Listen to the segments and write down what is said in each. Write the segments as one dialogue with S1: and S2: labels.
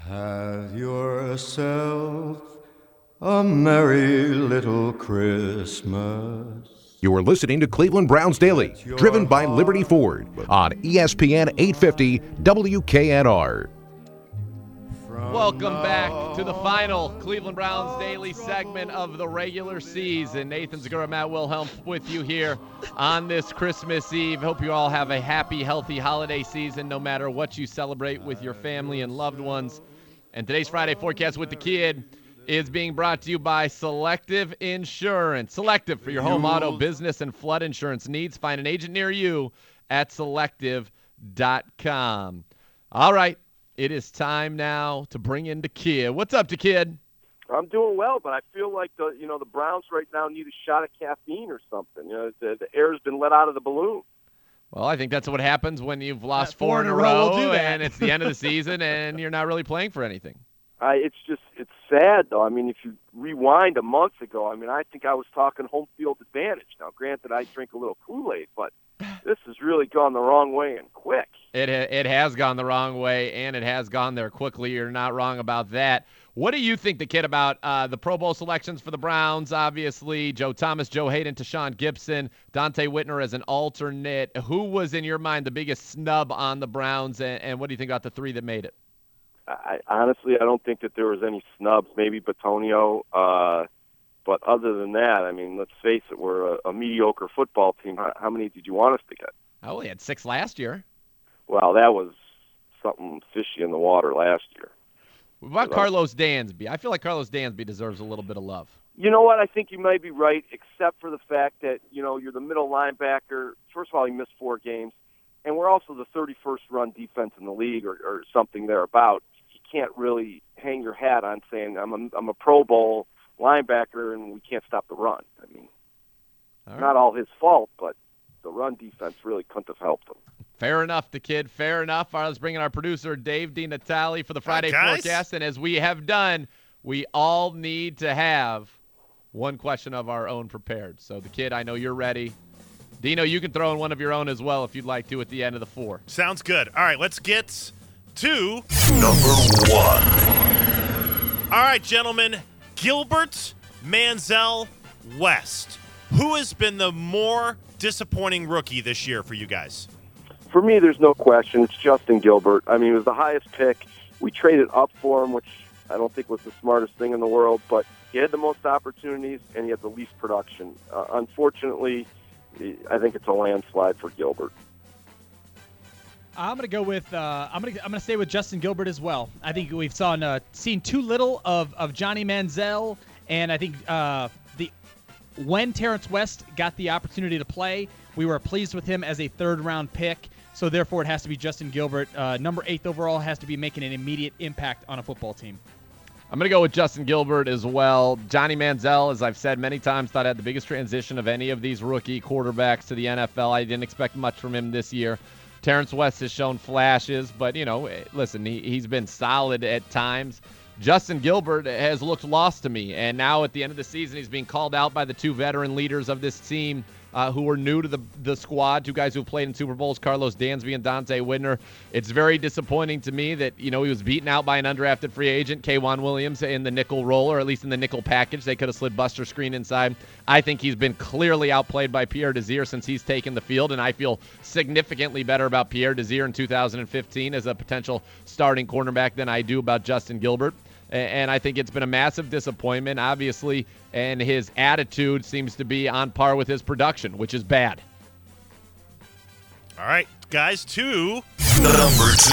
S1: Have yourself a merry little Christmas.
S2: You're listening to Cleveland Browns Daily, driven by Liberty Ford on ESPN 850 WKNR.
S3: Welcome back to the final Cleveland Browns Daily segment of the regular season. Nathan Zegura, Matt Wilhelm with you here on this Christmas Eve. Hope you all have a happy, healthy holiday season, no matter what you celebrate with your family and loved ones. And today's Friday Forecast with the Kid is being brought to you by Selective Insurance. Selective for your home, auto, business, and flood insurance needs. Find an agent near you at selective.com. All right, it is time now to bring in the Kid. What's up, the Kid?
S4: I'm doing well, but I feel like the Browns right now need a shot of caffeine or something. The air's been let out of the balloon.
S3: Well, I think that's what happens when you've lost four in a row and it's the end of the season and you're not really playing for anything.
S4: It's sad, though. I mean, if you rewind a month ago, I think I was talking home field advantage. Now, granted, I drink a little Kool-Aid, but this has really gone the wrong way and quick.
S3: It has gone the wrong way, and it has gone there quickly. You're not wrong about that. What do you think, the Kid, about the Pro Bowl selections for the Browns? Obviously, Joe Thomas, Joe Hayden, Tashawn Gibson, Dante Whitner as an alternate. Who was, in your mind, the biggest snub on the Browns, and what do you think about the three that made it?
S4: Honestly, I don't think that there was any snubs. Maybe Bitonio, but other than that, let's face it, we're a mediocre football team. How many did you want us to get?
S3: Oh, we had 6 last year.
S4: Well, that was something fishy in the water last year.
S3: What about Carlos Dansby? I feel like Carlos Dansby deserves a little bit of love.
S4: You know what? I think you might be right, except for the fact that, you're the middle linebacker. First of all, he missed 4 games, and we're also the 31st run defense in the league or something thereabout. You can't really hang your hat on saying I'm a Pro Bowl linebacker and we can't stop the run. Not all his fault, but the run defense really couldn't have helped him.
S3: Fair enough, the Kid. Fair enough. All right, let's bring in our producer, Dave DiNatale, for the Friday Forecast. And as we have done, we all need to have one question of our own prepared. So, the Kid, I know you're ready. Dino, you can throw in one of your own as well if you'd like to at the end of the 4.
S5: Sounds good. All right, let's get to
S6: number 1.
S5: All right, gentlemen. Gilbert, Manziel, West. Who has been the more disappointing rookie this year for you guys?
S4: For me, there's no question. It's Justin Gilbert. He was the highest pick. We traded up for him, which I don't think was the smartest thing in the world, but he had the most opportunities and he had the least production. Unfortunately, I think it's a landslide for Gilbert.
S7: I'm going to go with I'm going to stay with Justin Gilbert as well. I think we've seen too little of Johnny Manziel, and I think when Terrence West got the opportunity to play, we were pleased with him as a 3rd-round pick. So therefore, it has to be Justin Gilbert. Number 8 overall has to be making an immediate impact on a football team.
S3: I'm going to go with Justin Gilbert as well. Johnny Manziel, as I've said many times, thought had the biggest transition of any of these rookie quarterbacks to the NFL. I didn't expect much from him this year. Terrence West has shown flashes, but, listen, he's been solid at times. Justin Gilbert has looked lost to me, and now at the end of the season, he's being called out by the 2 veteran leaders of this team who are new to the squad, 2 guys who played in Super Bowls, Carlos Dansby and Dante Whitner. It's very disappointing to me that, he was beaten out by an undrafted free agent, K'Wan Williams, in the nickel role, or at least in the nickel package. They could have slid Buster Screen inside. I think he's been clearly outplayed by Pierre Desir since he's taken the field, and I feel significantly better about Pierre Desir in 2015 as a potential starting cornerback than I do about Justin Gilbert. And I think it's been a massive disappointment, obviously, and his attitude seems to be on par with his production, which is bad.
S5: All right, guys, to
S6: number 2.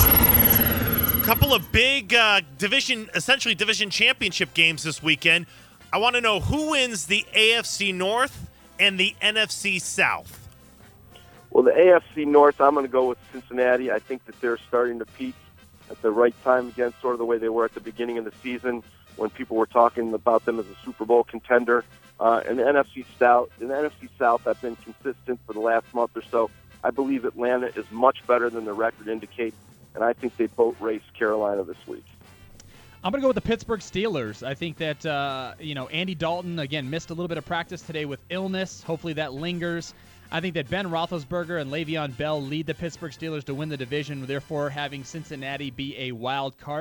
S5: A couple of big division championship games this weekend. I want to know who wins the AFC North and the NFC South.
S4: Well, the AFC North, I'm going to go with Cincinnati. I think that they're starting to peak at the right time again, sort of the way they were at the beginning of the season when people were talking about them as a Super Bowl contender. And the NFC South, I've been consistent for the last month or so. I believe Atlanta is much better than the record indicates, and I think they boat race Carolina this week.
S7: I'm going to go with the Pittsburgh Steelers. I think that, Andy Dalton, again, missed a little bit of practice today with illness. Hopefully that lingers. I think that Ben Roethlisberger and Le'Veon Bell lead the Pittsburgh Steelers to win the division, therefore having Cincinnati be a wild card.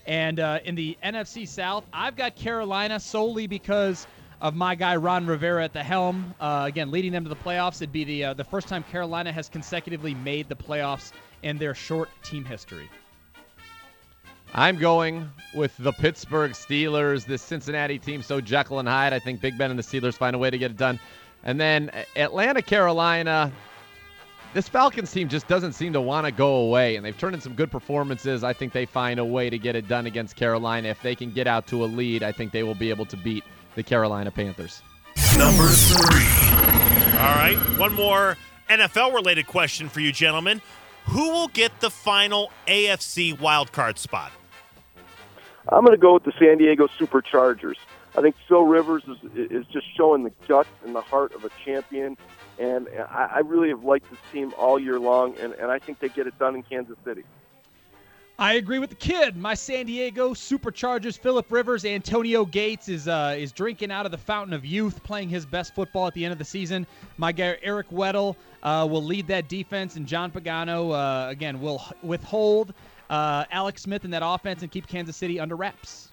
S7: And in the NFC South, I've got Carolina solely because of my guy Ron Rivera at the helm. Again, leading them to the playoffs. It'd be the first time Carolina has consecutively made the playoffs in their short team history.
S3: I'm going with the Pittsburgh Steelers. This Cincinnati team, so Jekyll and Hyde. I think Big Ben and the Steelers find a way to get it done. And then Atlanta, Carolina. This Falcons team just doesn't seem to want to go away, and they've turned in some good performances. I think they find a way to get it done against Carolina. If they can get out to a lead, I think they will be able to beat the Carolina Panthers.
S6: Number 3.
S5: All right, one more NFL-related question for you, gentlemen. Who will get the final AFC wildcard spot?
S4: I'm going to go with the San Diego Superchargers. I think Phil Rivers is just showing the guts and the heart of a champion, and I really have liked this team all year long, and I think they get it done in Kansas City.
S7: I agree with the kid. My San Diego Superchargers, Phillip Rivers, Antonio Gates is drinking out of the fountain of youth, playing his best football at the end of the season. My guy Eric Weddle will lead that defense, and John Pagano, again, will withhold Alex Smith in that offense and keep Kansas City under wraps.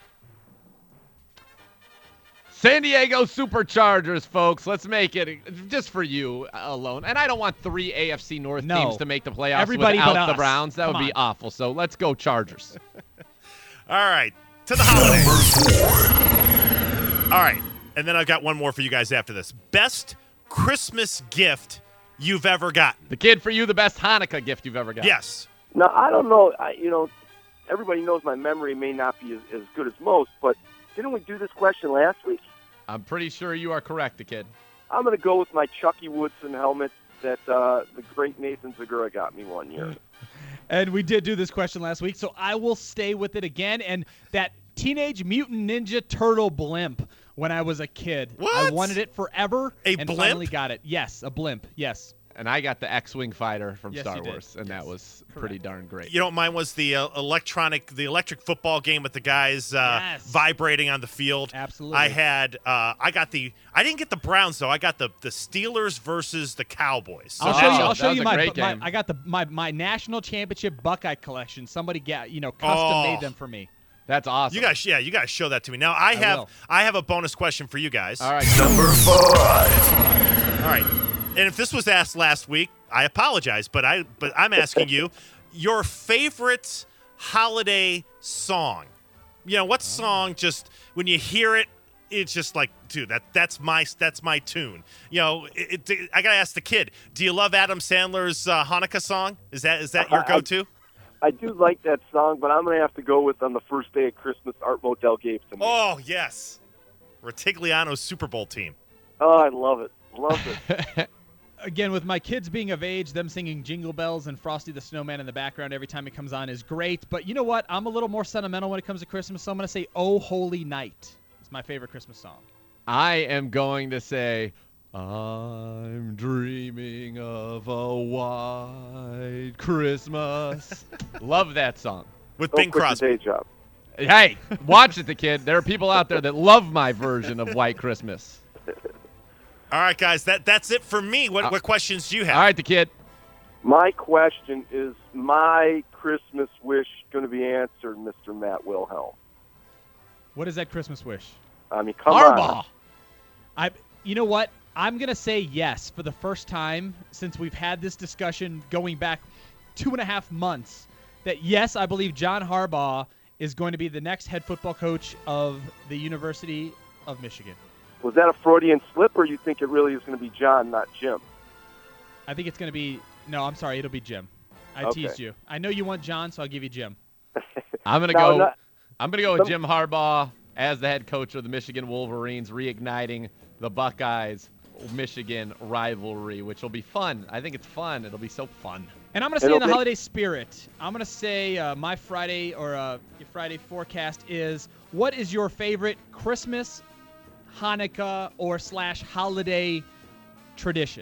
S3: San Diego Superchargers, folks. Let's make it just for you alone. And I don't want 3 AFC North teams to make the playoffs
S7: Everybody
S3: without
S7: but
S3: the
S7: us.
S3: Browns. That
S7: Come
S3: would be
S7: on.
S3: awful. So let's go Chargers.
S5: All right, to the holidays.
S6: Number 4.
S5: All right, and then I've got one more for you guys after this. Best Christmas gift you've ever gotten?
S3: The kid, for you, the best Hanukkah gift you've ever got.
S5: Yes.
S4: Now, I don't know, everybody knows my memory may not be as good as most, but didn't we do this question last week?
S3: I'm pretty sure you are correct, the kid.
S4: I'm going to go with my Chucky Woodson helmet that the great Nathan Zagura got me one year.
S7: And we did do this question last week, so I will stay with it again. And that Teenage Mutant Ninja Turtle blimp when I was a kid.
S5: What?
S7: I wanted it forever and
S5: blimp?
S7: finally got it. Yes, a blimp. Yes.
S3: And I got the X-Wing fighter from
S7: Yes,
S3: Star
S7: you did.
S3: Wars, and
S7: Yes.
S3: that was pretty darn great.
S5: You know what mine was? The electric football game with the guys
S7: Yes.
S5: vibrating on the field.
S7: Absolutely.
S5: I didn't get the Browns though. I got the Steelers versus the Cowboys. So
S7: I'll
S5: now-
S7: show you.
S3: that
S7: I'll show
S3: was
S7: you
S3: a
S7: my.
S3: great game.
S7: I got my national championship Buckeye collection. Somebody custom made them for me.
S3: That's awesome.
S5: You guys show that to me. Now
S7: will.
S5: I have a bonus question for you guys.
S3: All right.
S6: Number 5.
S5: All right. And if this was asked last week, I apologize, but I'm asking you your favorite holiday song. You know, what song just when you hear it, it's just like, dude, that's my tune. You know, I gotta ask the kid. Do you love Adam Sandler's Hanukkah song? Is that your go-to?
S4: I do like that song, but I'm going to have to go with On the First Day of Christmas, Art Modell gave to me.
S5: Oh yes, Retigliano's Super Bowl team.
S4: Oh, I love it. Love it.
S7: Again, with my kids being of age, them singing Jingle Bells and Frosty the Snowman in the background every time it comes on is great. But you know what? I'm a little more sentimental when it comes to Christmas, so I'm going to say Oh Holy Night. It's my favorite Christmas song.
S3: I am going to say, I'm dreaming of a white Christmas. Love that song.
S5: With
S4: Don't
S5: Bing
S4: quit
S5: Crosby.
S4: your day job.
S3: Hey, watch it, the kid. There are people out there that love my version of White Christmas.
S5: All right, guys, that's it for me. What questions do you have?
S3: All right, the kid.
S4: My question is my Christmas wish going to be answered, Mr. Matt Wilhelm?
S7: What is that Christmas wish?
S4: I mean, come
S3: Harbaugh.
S4: on.
S7: You know what? I'm going to say yes for the first time since we've had this discussion going back 2.5 months that, yes, I believe John Harbaugh is going to be the next head football coach of the University of Michigan.
S4: Was that a Freudian slip, or you think it really is going to be John, not Jim?
S7: I think it's going to be – no, I'm sorry. It'll be Jim. I
S4: Okay.
S7: teased you. I know you want John, so I'll give you Jim.
S3: I'm gonna
S4: No,
S3: go.
S4: not-
S3: I'm gonna go with Jim Harbaugh as the head coach of the Michigan Wolverines, reigniting the Buckeyes-Michigan rivalry, which will be fun. I think it's fun. It'll be so fun.
S7: And I'm going to say in
S4: It'll
S7: the
S4: make-
S7: holiday spirit, I'm going to say my Friday or your Friday forecast is, what is your favorite Christmas, Hanukkah, or / holiday tradition?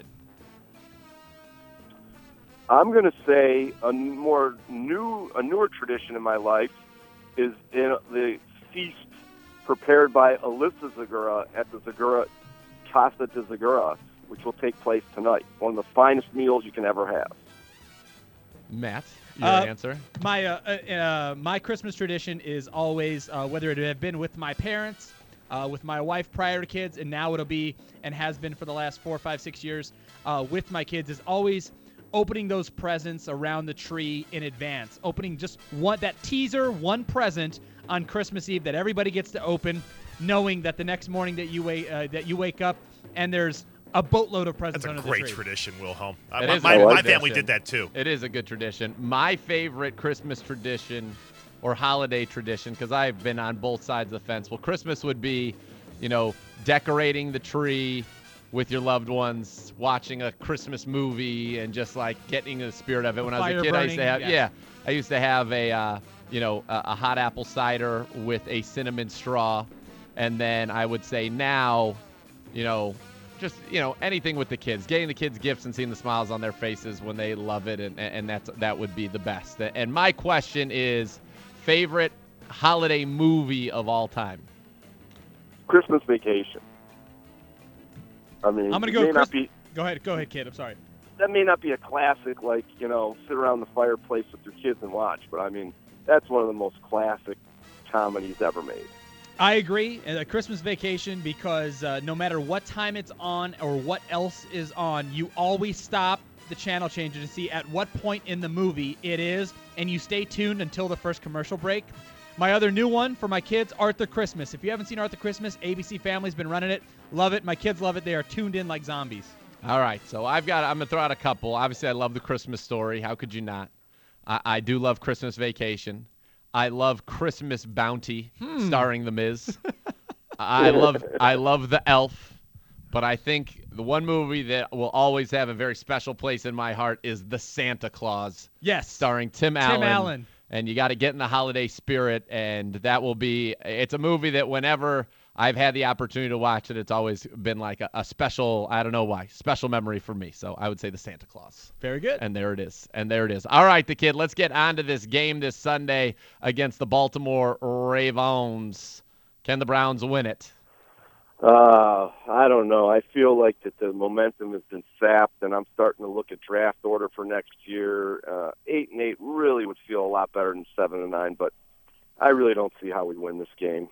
S4: I'm going to say a newer tradition in my life is in the feast prepared by Alyssa Zagura at the Zagura Casa de Zagura, which will take place tonight. One of the finest meals you can ever have.
S3: Matt, your answer?
S7: My Christmas tradition is always, whether it have been with my parents, with my wife prior to kids, and now it'll be and has been for the last 4, 5, 6 years with my kids, is always opening those presents around the tree in advance. Opening just that teaser, one present on Christmas Eve that everybody gets to open, knowing that the next morning that you wake up and there's a boatload of presents under the tree.
S5: That's a great tradition, Wilhelm.
S3: My
S5: family did that too.
S3: It is a good tradition. My favorite Christmas tradition or holiday tradition, because I've been on both sides of the fence. Well, Christmas would be, decorating the tree with your loved ones, watching a Christmas movie, and just like getting in the spirit of it. When I was a kid, I used to have a hot apple cider with a cinnamon straw, and then I would say now, anything with the kids, getting the kids gifts and seeing the smiles on their faces when they love it, and that would be the best. And my question is, favorite holiday movie of all time?
S4: Christmas Vacation. I mean,
S7: I'm gonna go. Go ahead, kid. I'm sorry.
S4: That may not be a classic, like sit around the fireplace with your kids and watch, but I mean, that's one of the most classic comedies ever made.
S7: I agree. A Christmas Vacation, because no matter what time it's on or what else is on, you always stop the channel changer to see at what point in the movie it is, and you stay tuned until the first commercial break. My other new one for my kids, Arthur Christmas. If you haven't seen Arthur Christmas, ABC Family's been running it. Love it. My kids love it. They are tuned in like zombies.
S3: All right, so I'm going to throw out a couple. Obviously, I love The Christmas Story. How could you not? I do love Christmas Vacation. I love Christmas Bounty, starring The Miz. I love The Elf. But I think the one movie that will always have a very special place in my heart is The Santa Claus.
S7: Yes.
S3: Starring Tim Allen. And you got to get in the holiday spirit, and it's a movie that whenever I've had the opportunity to watch it, it's always been like a special, I don't know why, special memory for me. So I would say The Santa Claus.
S7: Very good.
S3: And there it is. All right, the kid, let's get on to this game this Sunday against the Baltimore Ravens. Can the Browns win it?
S4: I don't know. I feel like that the momentum has been sapped, and I'm starting to look at draft order for next year. 8-8 really would feel a lot better than 7-9, but I really don't see how we win this game.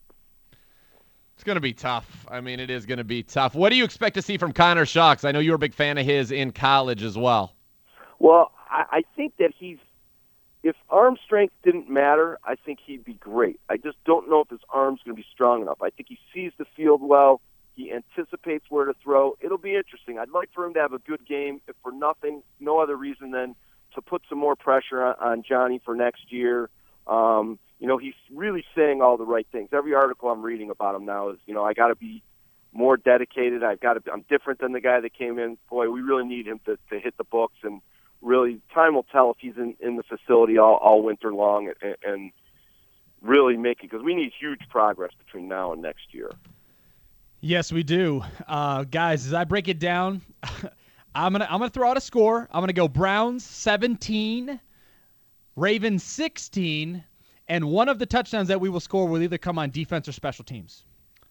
S3: It's going to be tough. I mean, it is going to be tough. What do you expect to see from Connor Shaw? I know you were a big fan of his in college as well.
S4: Well, I think that if arm strength didn't matter, I think he'd be great. I just don't know if his arm's going to be strong enough. I think he sees the field well. He anticipates where to throw. It'll be interesting. I'd like for him to have a good game, if for nothing, no other reason than to put some more pressure on Johnny for next year. He's really saying all the right things. Every article I'm reading about him now is, I got to be more dedicated. I'm different than the guy that came in. Boy, we really need him to hit the books, and really, time will tell if he's in the facility all winter long and really make it, because we need huge progress between now and next year.
S7: Yes, we do. Guys, as I break it down, I'm gonna throw out a score. I'm gonna go Browns 17, Ravens 16, and one of the touchdowns that we will score will either come on defense or special teams.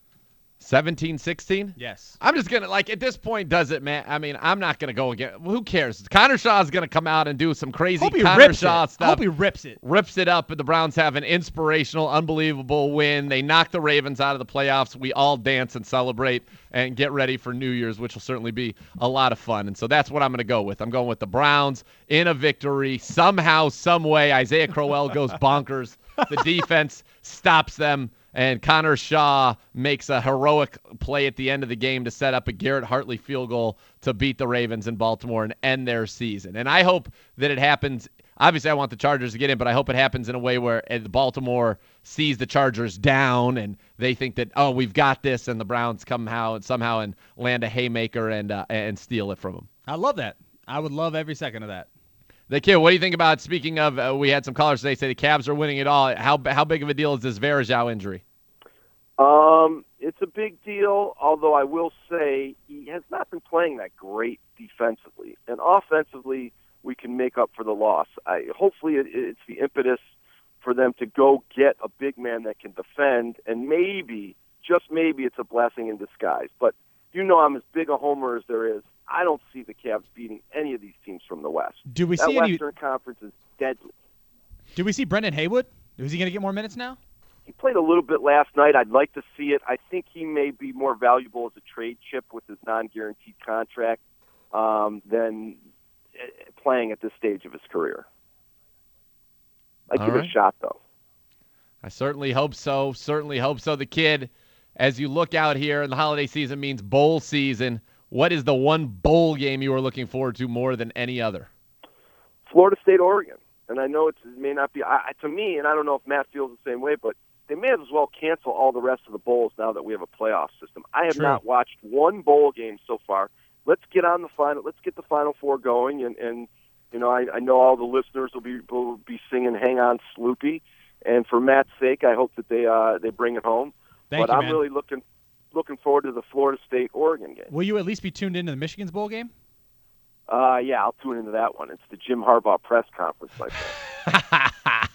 S3: 17-16?
S7: Yes.
S3: I'm just going to, at this point, does it, man? I mean, I'm not going to go again. Who cares? Connor Shaw's going to come out and do some crazy Connor Shaw stuff.
S7: I hope he rips it.
S3: Rips it up, and the Browns have an inspirational, unbelievable win. They knock the Ravens out of the playoffs. We all dance and celebrate and get ready for New Year's, which will certainly be a lot of fun. And so that's what I'm going to go with. I'm going with the Browns in a victory. Somehow, some way, Isaiah Crowell goes bonkers. The defense stops them. And Connor Shaw makes a heroic play at the end of the game to set up a Garrett Hartley field goal to beat the Ravens in Baltimore and end their season. And I hope that it happens. Obviously, I want the Chargers to get in, but I hope it happens in a way where Baltimore sees the Chargers down and they think that, oh, we've got this, and the Browns somehow and land a haymaker and steal it from them.
S7: I love that. I would love every second of that.
S3: The kid, what do you think about, speaking of, we had some callers today say the Cavs are winning it all. How big of a deal is this Varejao injury?
S4: It's a big deal, although I will say he has not been playing that great defensively. And offensively, we can make up for the loss. Hopefully it's the impetus for them to go get a big man that can defend, and maybe, just maybe, it's a blessing in disguise. But I'm as big a homer as there is. I don't see the Cavs beating any of these teams from the West.
S7: Do we
S4: that
S7: see any?
S4: Western Conference is deadly.
S7: Do we see Brendan Haywood? Is he going to get more minutes now?
S4: He played a little bit last night. I'd like to see it. I think he may be more valuable as a trade chip with his non-guaranteed contract than playing at this stage of his career. I'd give it a shot, though.
S3: I certainly hope so. Certainly hope so. The kid, as you look out here, and the holiday season means bowl season, what is the one bowl game you are looking forward to more than any other?
S4: Florida State, Oregon. And I know it may not be, to me, and I don't know if Matt feels the same way, but they may as well cancel all the rest of the bowls now that we have a playoff system. I have not watched one bowl game so far. Let's get on the final. Let's get the Final Four going, and you know, I know all the listeners will be singing "Hang On, Sloopy," and for Matt's sake, I hope that they bring it home.
S7: But
S4: I'm really looking forward to the Florida State Oregon game.
S7: Will you at least be tuned into the Michigan's bowl game?
S4: Yeah, I'll tune into that one. It's the Jim Harbaugh press conference, my friend.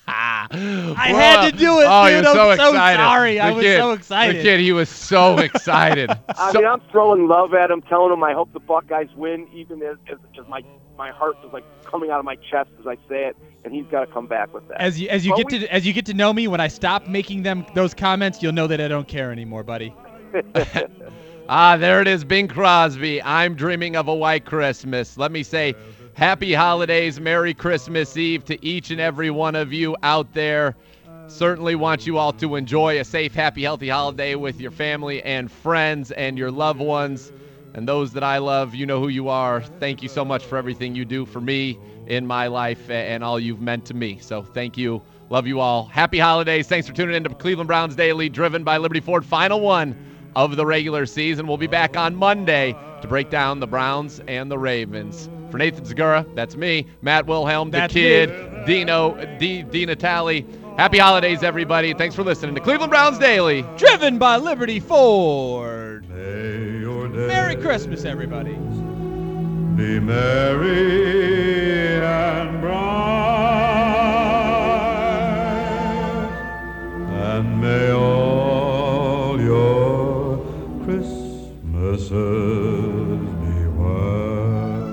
S7: I had to do it,
S3: oh,
S7: dude.
S3: I'm so excited.
S7: Sorry. I was so excited.
S3: The kid, he was so excited.
S4: I mean, I'm throwing love at him, telling him I hope the Buckeyes win, even as my heart is like coming out of my chest as I say it, and he's got to come back with that.
S7: As you get to know me, when I stop making those comments, you'll know that I don't care anymore, buddy.
S3: There it is, Bing Crosby. I'm dreaming of a white Christmas. Let me say happy holidays, Merry Christmas Eve to each and every one of you out there. Certainly want you all to enjoy a safe, happy, healthy holiday with your family and friends and your loved ones. And those that I love, you know who you are. Thank you so much for everything you do for me in my life and all you've meant to me. So thank you. Love you all. Happy holidays. Thanks for tuning in to Cleveland Browns Daily, driven by Liberty Ford. Final one of the regular season. We'll be back on Monday to break down the Browns and the Ravens. For Nathan Segura, that's me, Matt Wilhelm, the kid, D Natale. Happy holidays, everybody. Thanks for listening to Cleveland Browns Daily,
S7: driven by Liberty Ford.
S1: May your days
S7: Merry Christmas, everybody.
S1: be merry and bright.